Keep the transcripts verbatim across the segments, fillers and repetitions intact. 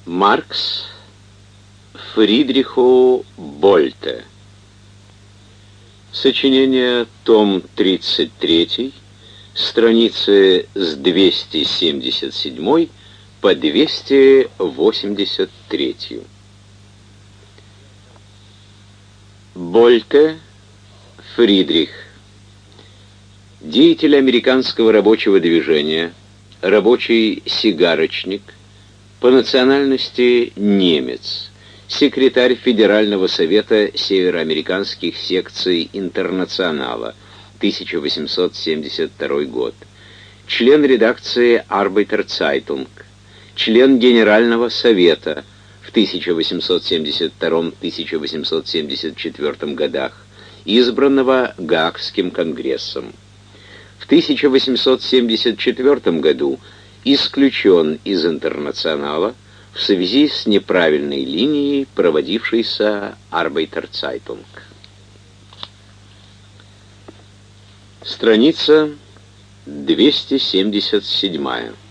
Маркс Фридриху Больте. Сочинение, том тридцать три, страницы с двести семьдесят семь по двести восемьдесят три. Больте Фридрих. Деятель американского рабочего движения, рабочий сигарочник, по национальности немец, секретарь Федерального совета североамериканских секций Интернационала, тысяча восемьсот семьдесят второй год, член редакции Arbeiter Zeitung, член Генерального совета в тысяча восемьсот семьдесят втором — тысяча восемьсот семьдесят четвёртом годах, избранного Гаагским конгрессом. В тысяча восемьсот семьдесят четвёртом году исключен из Интернационала в связи с неправильной линией, проводившейся Arbeiter Zeitung. Страница двести семьдесят семь.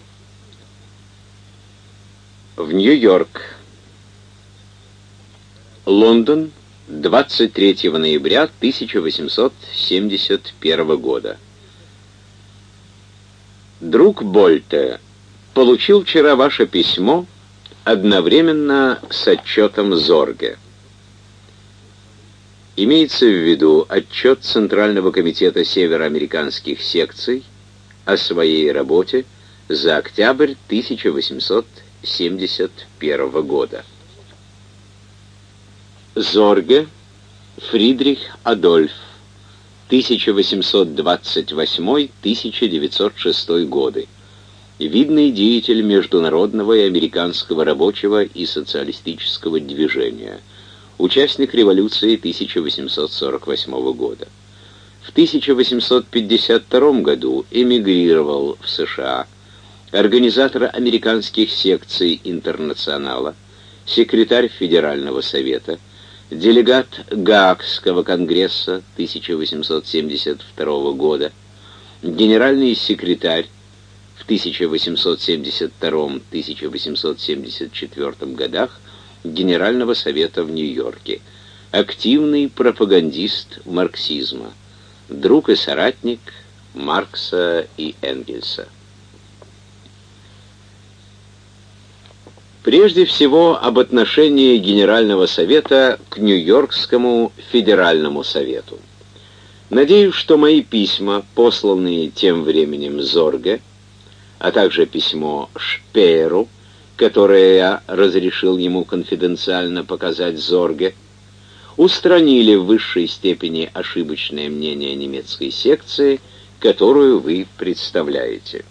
В Нью-Йорк. Лондон, двадцать третьего ноября тысяча восемьсот семьдесят первого года. Друг Больте, получил вчера ваше письмо одновременно с отчетом Зорге. Имеется в виду отчет Центрального комитета североамериканских секций о своей работе за октябрь тысяча восемьсот семьдесят первого года. Зорге Фридрих Адольф, тысяча восемьсот двадцать восьмой — тысяча девятьсот шестой годы. Видный деятель международного и американского рабочего и социалистического движения. Участник революции тысяча восемьсот сорок восьмого года. В тысяча восемьсот пятьдесят втором году эмигрировал в США. Организатор американских секций Интернационала, секретарь Федерального совета, делегат Гаагского конгресса тысяча восемьсот семьдесят второго года, генеральный секретарь в тысяча восемьсот семьдесят втором — тысяча восемьсот семьдесят четвёртом годах Генерального совета в Нью-Йорке, активный пропагандист марксизма, друг и соратник Маркса и Энгельса. Прежде всего, об отношении Генерального совета к Нью-Йоркскому федеральному совету. Надеюсь, что мои письма, посланные тем временем Зорге, а также письмо Шпееру, которое я разрешил ему конфиденциально показать Зорге, устранили в высшей степени ошибочное мнение немецкой секции, которую вы представляете.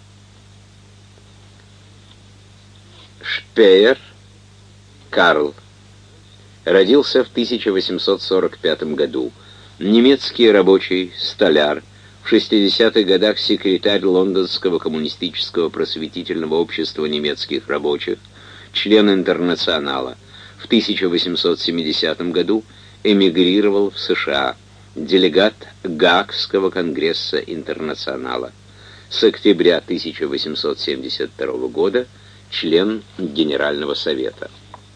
Шпеер Карл родился в тысяча восемьсот сорок пятом году. Немецкий рабочий, столяр, в шестидесятых годах секретарь Лондонского коммунистического просветительного общества немецких рабочих, член Интернационала. В тысяча восемьсот семидесятом году эмигрировал в США, делегат Гаагского конгресса Интернационала. С октября тысяча восемьсот семьдесят второго года член Генерального совета.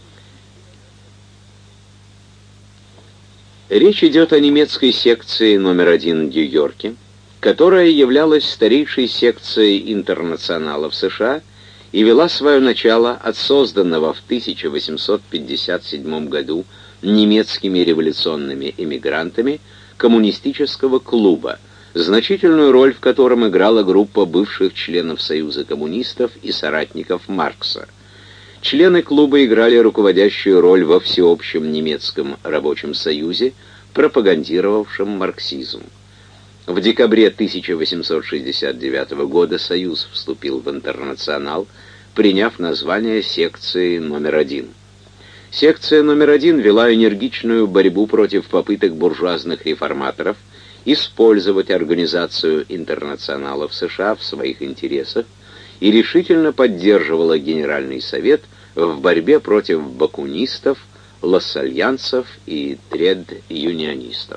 Речь идет о немецкой секции номер один в Нью-Йорке, которая являлась старейшей секцией Интернационала в США и вела свое начало от созданного в тысяча восемьсот пятьдесят седьмом году немецкими революционными эмигрантами коммунистического клуба, значительную роль в котором играла группа бывших членов Союза коммунистов и соратников Маркса. Члены клуба играли руководящую роль во всеобщем немецком рабочем союзе, пропагандировавшем марксизм. В декабре тысяча восемьсот шестьдесят девятого года Союз вступил в Интернационал, приняв название секции номер один. Секция номер один вела энергичную борьбу против попыток буржуазных реформаторов использовать организацию Интернационала в США в своих интересах и решительно поддерживала Генеральный совет в борьбе против бакунистов, лассальянцев и тред-юнионистов.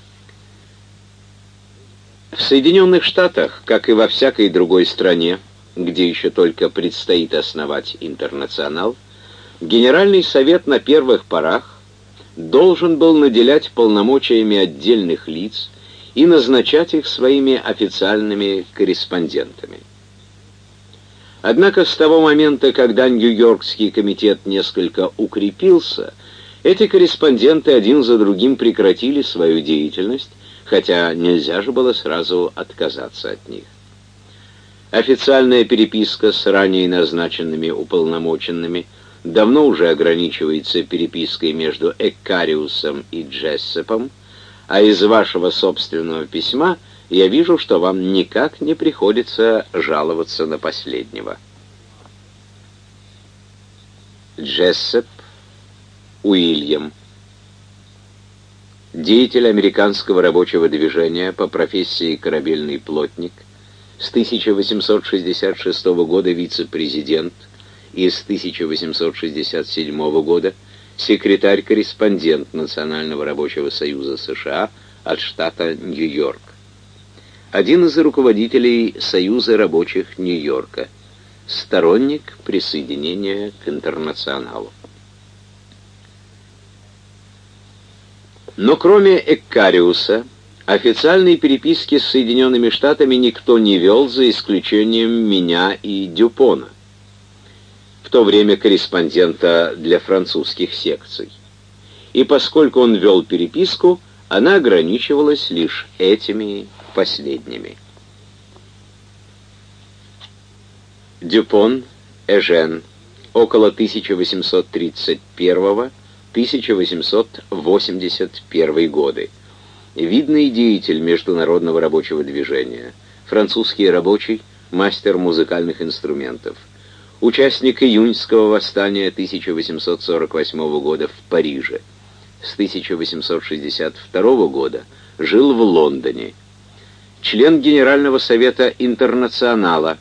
В Соединенных Штатах, как и во всякой другой стране, где еще только предстоит основать интернационал, Генеральный совет на первых порах должен был наделять полномочиями отдельных лиц и назначать их своими официальными корреспондентами. Однако с того момента, когда Нью-Йоркский комитет несколько укрепился, эти корреспонденты один за другим прекратили свою деятельность, хотя нельзя же было сразу отказаться от них. Официальная переписка с ранее назначенными уполномоченными давно уже ограничивается перепиской между Эккариусом и Джессепом, а из вашего собственного письма я вижу, что вам никак не приходится жаловаться на последнего. Джессеп Уильям, деятель американского рабочего движения, по профессии корабельный плотник, с тысяча восемьсот шестьдесят шестого года вице-президент и с тысяча восемьсот шестьдесят седьмого года секретарь-корреспондент Национального рабочего союза США от штата Нью-Йорк. Один из руководителей Союза рабочих Нью-Йорка, сторонник присоединения к интернационалу. Но кроме Эккариуса, официальной переписки с Соединенными Штатами никто не вел, за исключением меня и Дюпона, в то время корреспондента для французских секций. И поскольку он вел переписку, она ограничивалась лишь этими последними. Дюпон Эжен, около тысяча восемьсот тридцать первого — тысяча восемьсот восемьдесят первый годы. Видный деятель международного рабочего движения, французский рабочий, мастер музыкальных инструментов, участник июньского восстания тысяча восемьсот сорок восьмого года в Париже. С тысяча восемьсот шестьдесят второго года жил в Лондоне. Член Генерального совета Интернационала.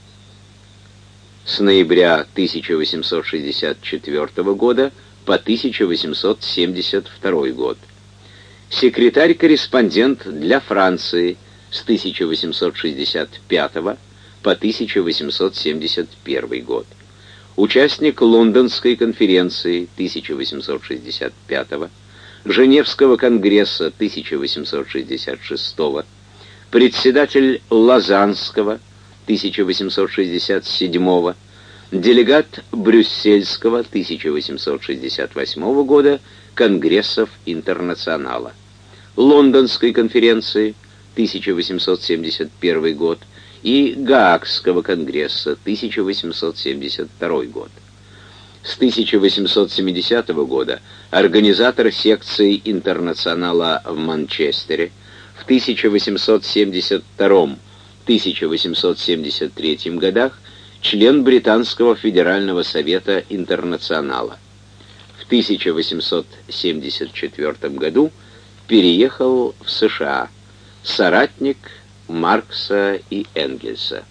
С ноября тысяча восемьсот шестьдесят четвёртого года по тысяча восемьсот семьдесят второй год. Секретарь-корреспондент для Франции с тысяча восемьсот шестьдесят пятого по тысяча восемьсот семьдесят первый год. Участник Лондонской конференции тысяча восемьсот шестьдесят пятого, Женевского конгресса тысяча восемьсот шестьдесят шестого, председатель Лозаннского тысяча восемьсот шестьдесят седьмого, делегат Брюссельского тысяча восемьсот шестьдесят восьмого года Конгрессов Интернационала, Лондонской конференции тысяча восемьсот семьдесят первый год и Гаагского конгресса тысяча восемьсот семьдесят второй год. С тысяча восемьсот семидесятого года организатор секции Интернационала в Манчестере, в тысяча восемьсот семьдесят втором — тысяча восемьсот семьдесят третьем годах член Британского федерального совета Интернационала. В тысяча восемьсот семьдесят четвёртом году переехал в США, соратник Маркса и Энгельса.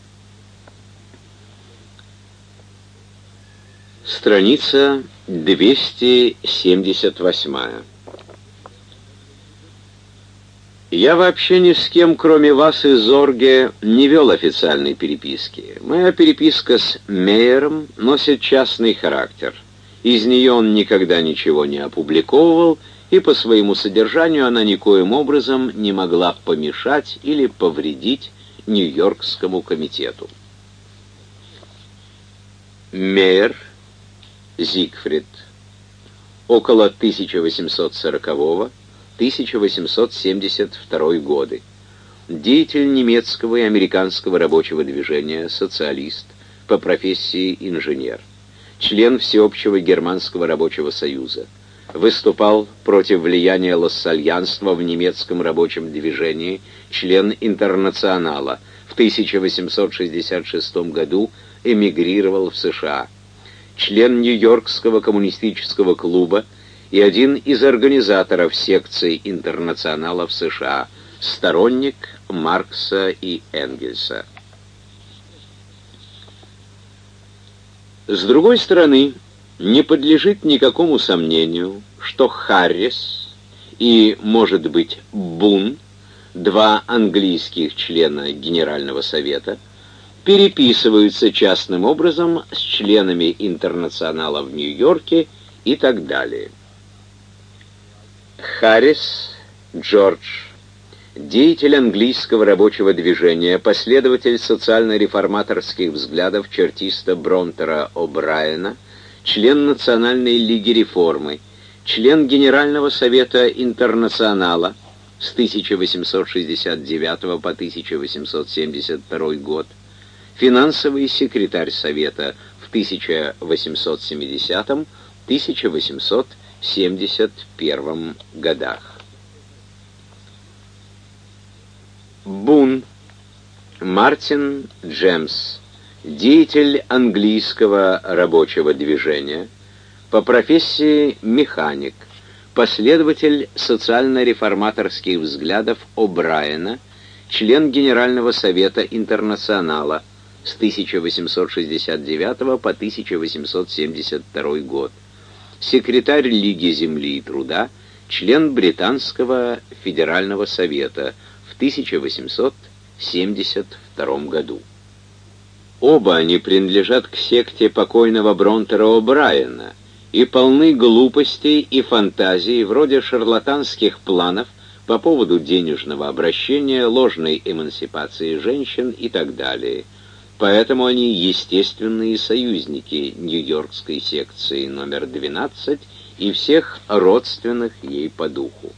Страница двести семьдесят восьмая. Я вообще ни с кем, кроме вас и Зорге, не вел официальной переписки. Моя переписка с Мейером носит частный характер. Из нее он никогда ничего не опубликовывал, и по своему содержанию она никоим образом не могла помешать или повредить Нью-Йоркскому комитету. Мейер Зигфрид, около тысяча восемьсот сорокового — тысяча восемьсот семьдесят второй годы. Деятель немецкого и американского рабочего движения, социалист, по профессии инженер. Член Всеобщего германского рабочего союза. Выступал против влияния лассальянства в немецком рабочем движении, член Интернационала. В тысяча восемьсот шестьдесят шестом году эмигрировал в США. Член Нью-Йоркского коммунистического клуба и один из организаторов секции Интернационала в США, сторонник Маркса и Энгельса. С другой стороны, не подлежит никакому сомнению, что Харрис и, может быть, Бун, два английских члена Генерального совета, переписываются частным образом с членами интернационала в Нью-Йорке и так далее. Харрис Джордж, деятель английского рабочего движения, последователь социально-реформаторских взглядов чертиста Бронтера О'Брайена, член Национальной лиги реформы, член Генерального совета интернационала с тысяча восемьсот шестьдесят девятого по тысяча восемьсот семьдесят второй год, финансовый секретарь Совета в тысяча восемьсот семидесятом — тысяча восемьсот семьдесят первом годах. Бун Мартин Джемс, деятель английского рабочего движения, по профессии механик, последователь социально-реформаторских взглядов О'Брайена, член Генерального совета интернационала с тысяча восемьсот шестьдесят девятого по тысяча восемьсот семьдесят второй год, секретарь Лиги земли и труда, член Британского федерального совета в тысяча восемьсот семьдесят втором году. Оба они принадлежат к секте покойного Бронтера О'Брайена и полны глупостей и фантазий вроде шарлатанских планов по поводу денежного обращения, ложной эмансипации женщин и так далее. Поэтому они естественные союзники Нью-Йоркской секции номер двенадцать и всех родственных ей по духу.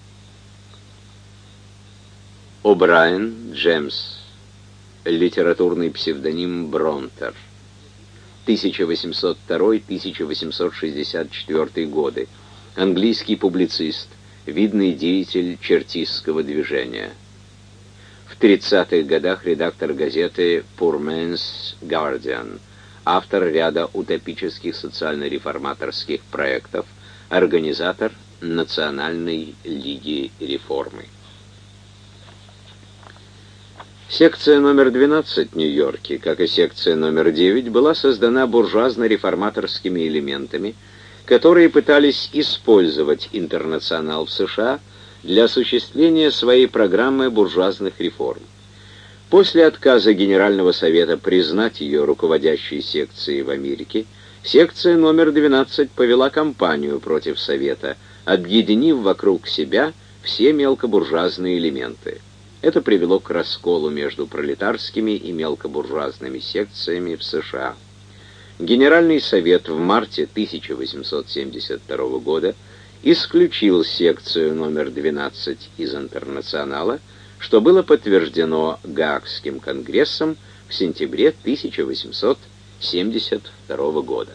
О'Брайен Джемс, литературный псевдоним Бронтер, тысяча восемьсот второй — тысяча восемьсот шестьдесят четвёртый годы, английский публицист, видный деятель чертистского движения. В тридцатых годах редактор газеты Poor Man's Guardian, автор ряда утопических социально-реформаторских проектов, организатор Национальной лиги реформы. Секция номер двенадцать в Нью-Йорке, как и секция номер девять, была создана буржуазно-реформаторскими элементами, которые пытались использовать интернационал в США для осуществления своей программы буржуазных реформ. После отказа Генерального совета признать ее руководящей секцией в Америке, секция номер двенадцать повела кампанию против Совета, объединив вокруг себя все мелкобуржуазные элементы. Это привело к расколу между пролетарскими и мелкобуржуазными секциями в США. Генеральный совет в марте тысяча восемьсот семьдесят второго года исключил секцию номер двенадцать из интернационала, что было подтверждено Гаагским конгрессом в сентябре тысяча восемьсот семьдесят второго года.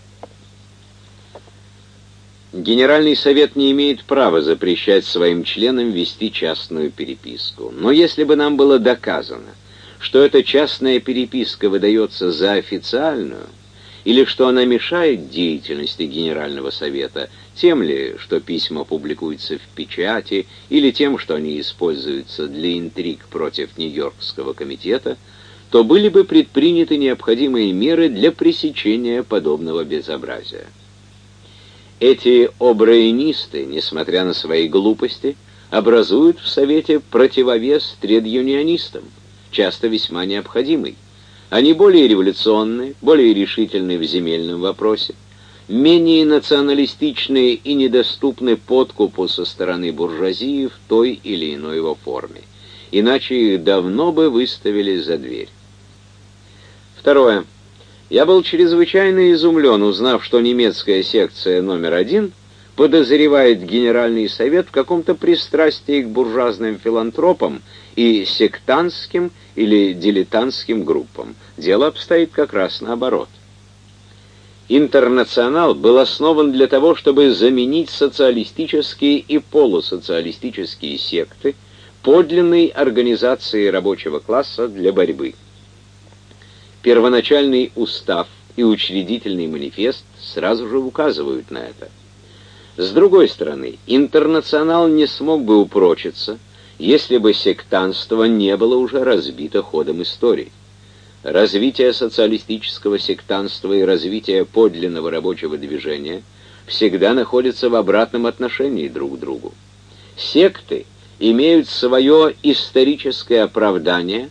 Генеральный совет не имеет права запрещать своим членам вести частную переписку. Но если бы нам было доказано, что эта частная переписка выдается за официальную, или что она мешает деятельности Генерального совета, тем ли, что письма публикуются в печати, или тем, что они используются для интриг против Нью-Йоркского комитета, то были бы предприняты необходимые меры для пресечения подобного безобразия. Эти обрайенисты, несмотря на свои глупости, образуют в Совете противовес тред-юнионистам, часто весьма необходимый. Они более революционны, более решительны в земельном вопросе, менее националистичны и недоступны подкупу со стороны буржуазии в той или иной его форме. Иначе их давно бы выставили за дверь. Второе. Я был чрезвычайно изумлен, узнав, что немецкая секция номер один подозревает Генеральный совет в каком-то пристрастии к буржуазным филантропам и сектантским или дилетантским группам. Дело обстоит как раз наоборот. Интернационал был основан для того, чтобы заменить социалистические и полусоциалистические секты подлинной организацией рабочего класса для борьбы. Первоначальный устав и учредительный манифест сразу же указывают на это. С другой стороны, интернационал не смог бы упрочиться, если бы сектантство не было уже разбито ходом истории. Развитие социалистического сектантства и развитие подлинного рабочего движения всегда находятся в обратном отношении друг к другу. Секты имеют свое историческое оправдание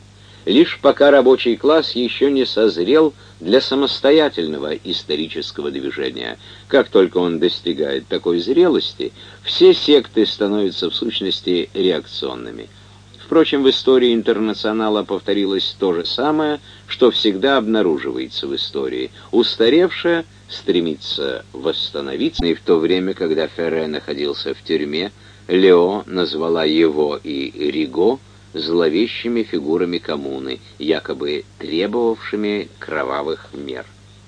лишь пока рабочий класс еще не созрел для самостоятельного исторического движения. Как только он достигает такой зрелости, все секты становятся в сущности реакционными. Впрочем, в истории интернационала повторилось то же самое, что всегда обнаруживается в истории. Устаревшее стремится восстановиться, и в то время, когда Ферре находился в тюрьме, Лео назвала его и Риго зловещими фигурами коммуны, якобы требовавшими кровавых мер.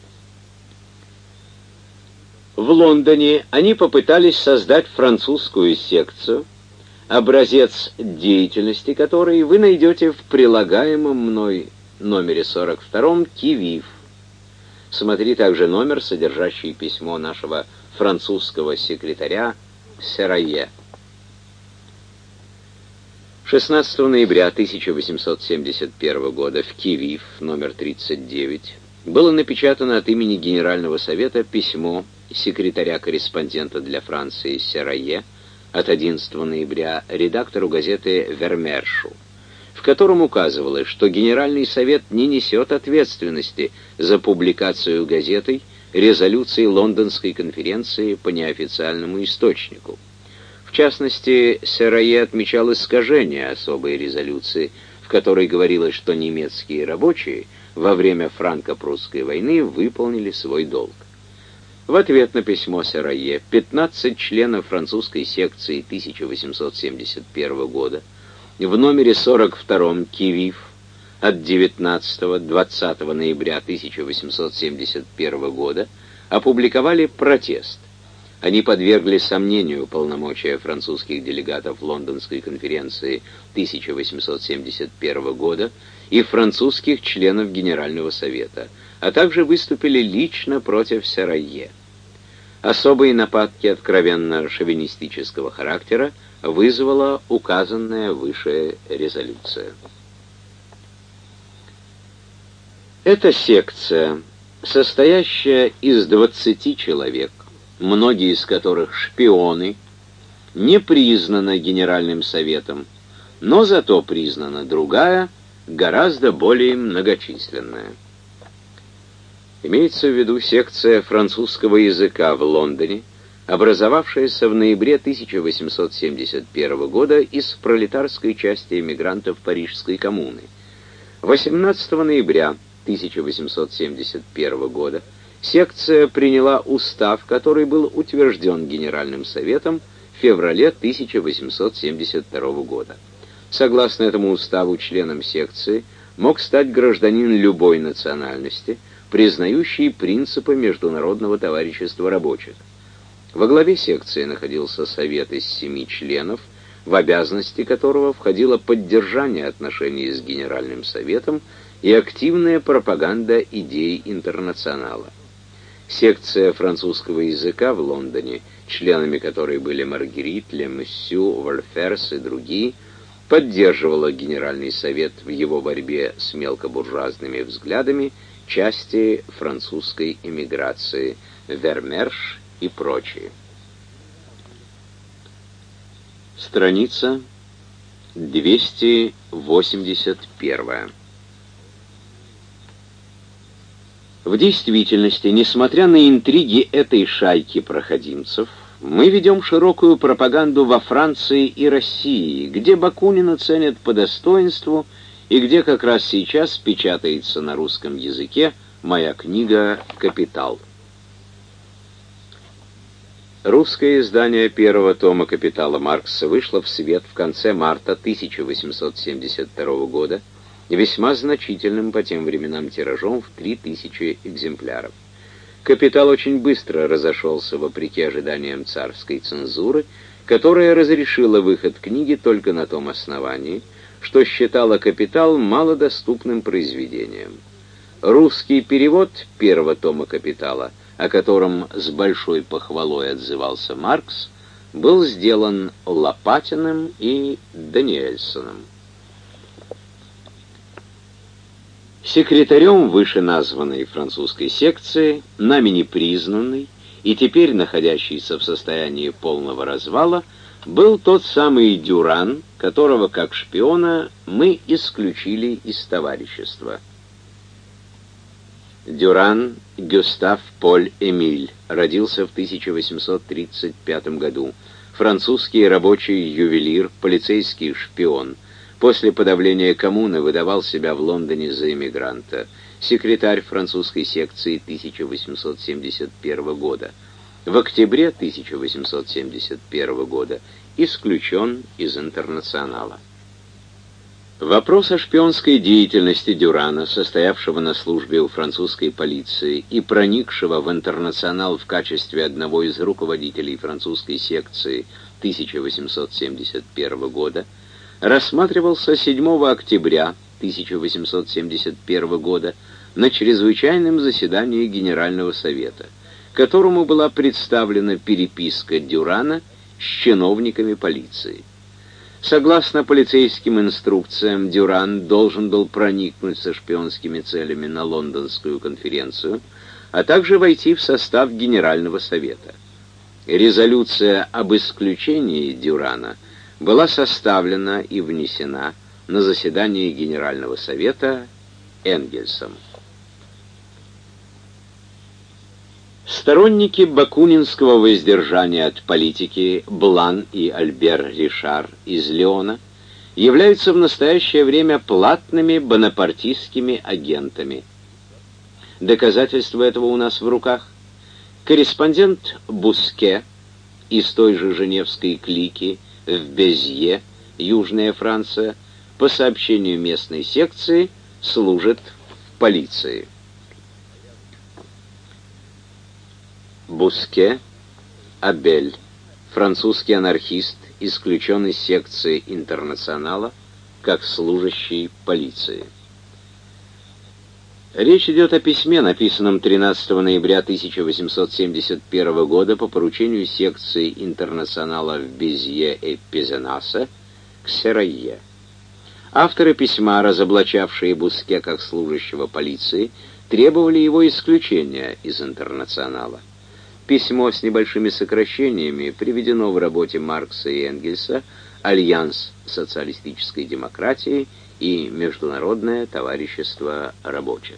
В Лондоне они попытались создать французскую секцию, образец деятельности которой вы найдете в прилагаемом мной номере сорок втором «Ки-Вив». Смотри также номер, содержащий письмо нашего французского секретаря Серайе. шестнадцатого ноября тысяча восемьсот семьдесят первого года в «Ки-Вив» номер тридцать девять было напечатано от имени Генерального совета письмо секретаря-корреспондента для Франции Серайе от одиннадцатого ноября редактору газеты «Вермершу», в котором указывалось, что Генеральный совет не несет ответственности за публикацию газетой резолюции Лондонской конференции по неофициальному источнику. В частности, Серайе отмечал искажение особой резолюции, в которой говорилось, что немецкие рабочие во время франко-прусской войны выполнили свой долг. В ответ на письмо Серайе пятнадцать членов французской секции тысяча восемьсот семьдесят первого года в номере сорок втором «Ки-Вив» от девятнадцатого-двадцатого ноября тысяча восемьсот семьдесят первого года опубликовали протест. Они подвергли сомнению полномочия французских делегатов Лондонской конференции тысяча восемьсот семьдесят первого года и французских членов Генерального совета, а также выступили лично против Серайе. Особые нападки откровенно шовинистического характера вызвала указанная выше резолюция. Эта секция, состоящая из двадцати человек, многие из которых шпионы, не признана Генеральным советом, но зато признана другая, гораздо более многочисленная. Имеется в виду секция французского языка в Лондоне, образовавшаяся в ноябре тысяча восемьсот семьдесят первого года из пролетарской части эмигрантов Парижской коммуны. восемнадцатого ноября тысяча восемьсот семьдесят первого года секция приняла устав, который был утвержден Генеральным советом в феврале тысяча восемьсот семьдесят второго года. Согласно этому уставу, членом секции мог стать гражданин любой национальности, признающий принципы Международного товарищества рабочих. Во главе секции находился совет из семи членов, в обязанности которого входило поддержание отношений с Генеральным советом и активная пропаганда идей интернационала. Секция французского языка в Лондоне, членами которой были Маргерит, Лемуссю, Вольферс и другие, поддерживала Генеральный совет в его борьбе с мелкобуржуазными взглядами части французской эмиграции, Вермерш и прочие. Страница двести восемьдесят первая. В действительности, несмотря на интриги этой шайки проходимцев, мы ведем широкую пропаганду во Франции и России, где Бакунина ценят по достоинству и где как раз сейчас печатается на русском языке моя книга «Капитал». Русское издание первого тома «Капитала» Маркса вышло в свет в конце марта тысяча восемьсот семьдесят второго года весьма значительным по тем временам тиражом в три тысячи экземпляров. «Капитал» очень быстро разошелся вопреки ожиданиям царской цензуры, которая разрешила выход книги только на том основании, что считала «Капитал» малодоступным произведением. Русский перевод первого тома «Капитала», о котором с большой похвалой отзывался Маркс, был сделан Лопатиным и Даниэльсоном. Секретарем вышеназванной французской секции, нами не признанной и теперь находящейся в состоянии полного развала, был тот самый Дюран, которого как шпиона мы исключили из товарищества. Дюран Гюстав Поль Эмиль родился в тысяча восемьсот тридцать пятом году. Французский рабочий ювелир, полицейский шпион. После подавления коммуны выдавал себя в Лондоне за эмигранта. Секретарь французской секции тысяча восемьсот семьдесят первого года. В октябре тысяча восемьсот семьдесят первого года исключен из Интернационала. Вопрос о шпионской деятельности Дюрана, состоявшего на службе у французской полиции и проникшего в Интернационал в качестве одного из руководителей французской секции тысяча восемьсот семьдесят первого года, рассматривался седьмого октября тысяча восемьсот семьдесят первого года на чрезвычайном заседании Генерального совета, которому была представлена переписка Дюрана с чиновниками полиции. Согласно полицейским инструкциям, Дюран должен был проникнуть со шпионскими целями на Лондонскую конференцию, а также войти в состав Генерального совета. Резолюция об исключении Дюрана была составлена и внесена на заседании Генерального совета Энгельсом. Сторонники бакунинского воздержания от политики Блан и Альбер Ришар из Лиона являются в настоящее время платными бонапартистскими агентами. Доказательства этого у нас в руках. Корреспондент Буске из той же женевской клики в Безье, Южная Франция, по сообщению местной секции, служит в полиции. Буске Абель, французский анархист, исключен из секции Интернационала как служащий полиции. Речь идет о письме, написанном тринадцатого ноября тысяча восемьсот семьдесят первого года по поручению секции Интернационала в Безье и Пезенасе к Серайе. Авторы письма, разоблачавшие Буске как служащего полиции, требовали его исключения из Интернационала. Письмо с небольшими сокращениями приведено в работе Маркса и Энгельса «Альянс социалистической демократии» и Международное товарищество рабочих.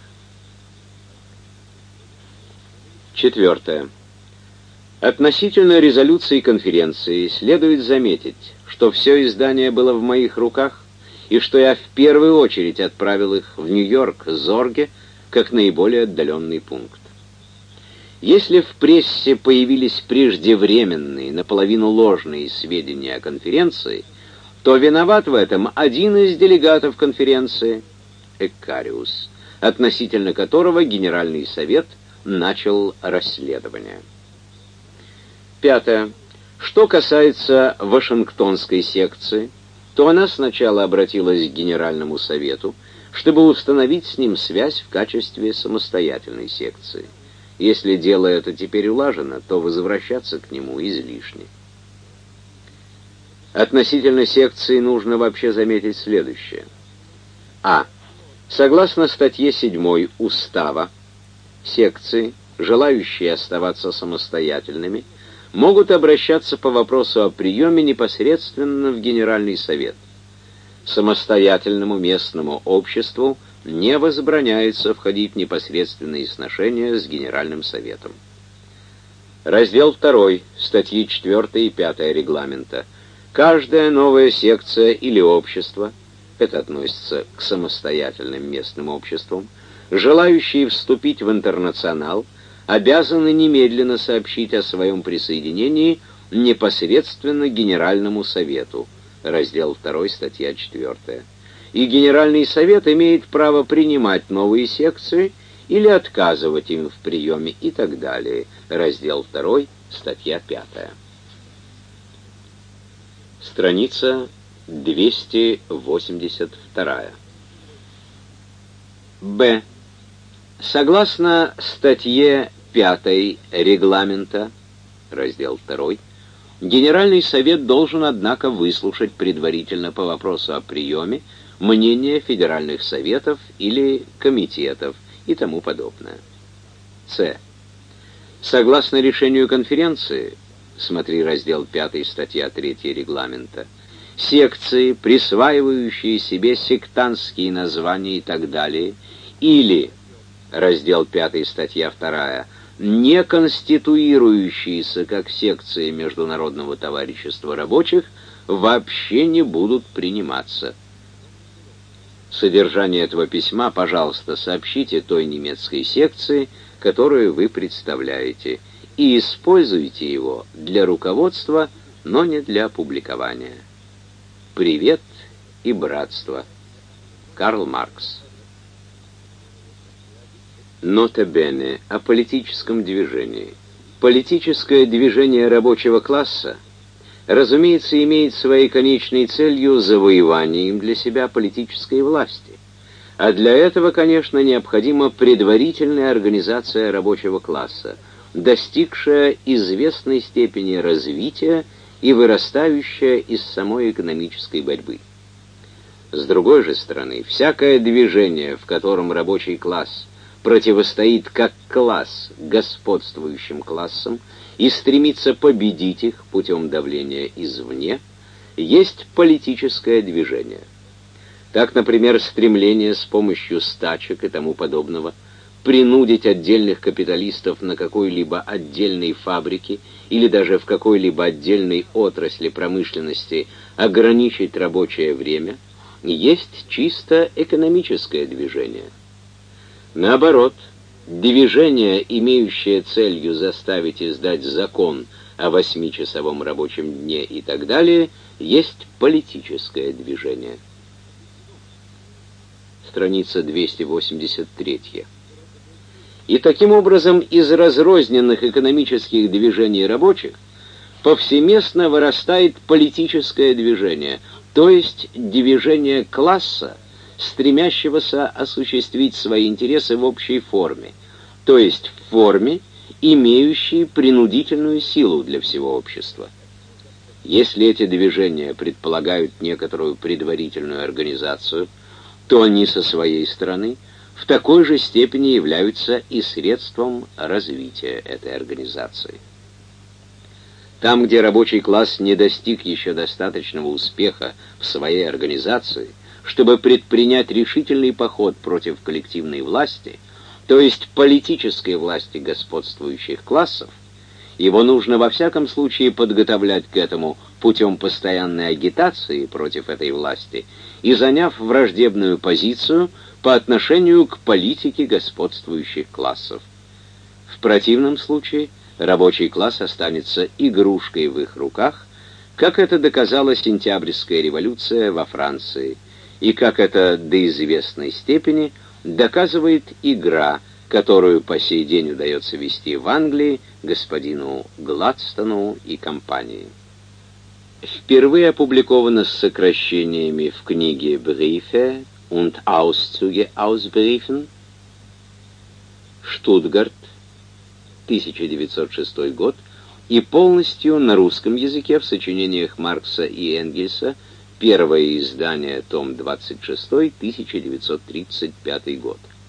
Четвертое. Относительно резолюции конференции следует заметить, что все издание было в моих руках, и что я в первую очередь отправил их в Нью-Йорк, Зорге, как наиболее отдаленный пункт. Если в прессе появились преждевременные, наполовину ложные сведения о конференции, то виноват в этом один из делегатов конференции, Эккариус, относительно которого Генеральный совет начал расследование. Пятое. Что касается Вашингтонской секции, то она сначала обратилась к Генеральному совету, чтобы установить с ним связь в качестве самостоятельной секции. Если дело это теперь улажено, то возвращаться к нему излишне. Относительно секции нужно вообще заметить следующее. А. Согласно статье седьмой Устава, секции, желающие оставаться самостоятельными, могут обращаться по вопросу о приеме непосредственно в Генеральный совет. Самостоятельному местному обществу не возбраняется входить в непосредственные сношения с Генеральным советом. Раздел второй, статьи четвёртая и пятая регламента. Каждая новая секция или общество, это относится к самостоятельным местным обществам, желающие вступить в Интернационал, обязаны немедленно сообщить о своем присоединении непосредственно Генеральному совету. Раздел второй, статья четвёртая. И Генеральный совет имеет право принимать новые секции или отказывать им в приеме и так далее. Раздел второй, статья пятая. Страница двести восемьдесят два. Б. Согласно статье пятой регламента, раздел второй, Генеральный совет должен, однако, выслушать предварительно по вопросу о приеме мнения федеральных советов или комитетов и тому подобное. С. Согласно решению конференции, смотри раздел пятый, статья третья регламента, секции, присваивающие себе сектантские названия и так далее, или, раздел пятый, статья вторая, не конституирующиеся как секции Международного товарищества рабочих, вообще не будут приниматься. Содержание этого письма, пожалуйста, сообщите той немецкой секции, которую вы представляете, и используйте его для руководства, но не для публикования. Привет и братство. Карл Маркс. Нота бене о политическом движении. Политическое движение рабочего класса, разумеется, имеет своей конечной целью завоевание им для себя политической власти. А для этого, конечно, необходима предварительная организация рабочего класса, достигшая известной степени развития и вырастающая из самой экономической борьбы. С другой же стороны, всякое движение, в котором рабочий класс противостоит как класс господствующим классам и стремится победить их путем давления извне, есть политическое движение. Так, например, стремление с помощью стачек и тому подобного принудить отдельных капиталистов на какой-либо отдельной фабрике или даже в какой-либо отдельной отрасли промышленности ограничить рабочее время, есть чисто экономическое движение. Наоборот, движение, имеющее целью заставить издать закон о восьмичасовом рабочем дне и так далее, есть политическое движение. Страница двести восемьдесят три. И таким образом из разрозненных экономических движений рабочих повсеместно вырастает политическое движение, то есть движение класса, стремящегося осуществить свои интересы в общей форме, то есть в форме, имеющей принудительную силу для всего общества. Если эти движения предполагают некоторую предварительную организацию, то они со своей стороны в такой же степени являются и средством развития этой организации. Там, где рабочий класс не достиг еще достаточного успеха в своей организации, чтобы предпринять решительный поход против коллективной власти, то есть политической власти господствующих классов, его нужно во всяком случае подготовлять к этому путем постоянной агитации против этой власти и заняв враждебную позицию по отношению к политике господствующих классов. В противном случае рабочий класс останется игрушкой в их руках, как это доказала Сентябрьская революция во Франции, и как это до известной степени доказывает игра, которую по сей день удается вести в Англии господину Гладстону и компании. Впервые опубликовано с сокращениями в книге «Briefe und Auszüge aus Briefen», Штутгарт, тысяча девятьсот шестой год, и полностью на русском языке в сочинениях Маркса и Энгельса, первое издание, том двадцать шесть, тысяча девятьсот тридцать пятый год.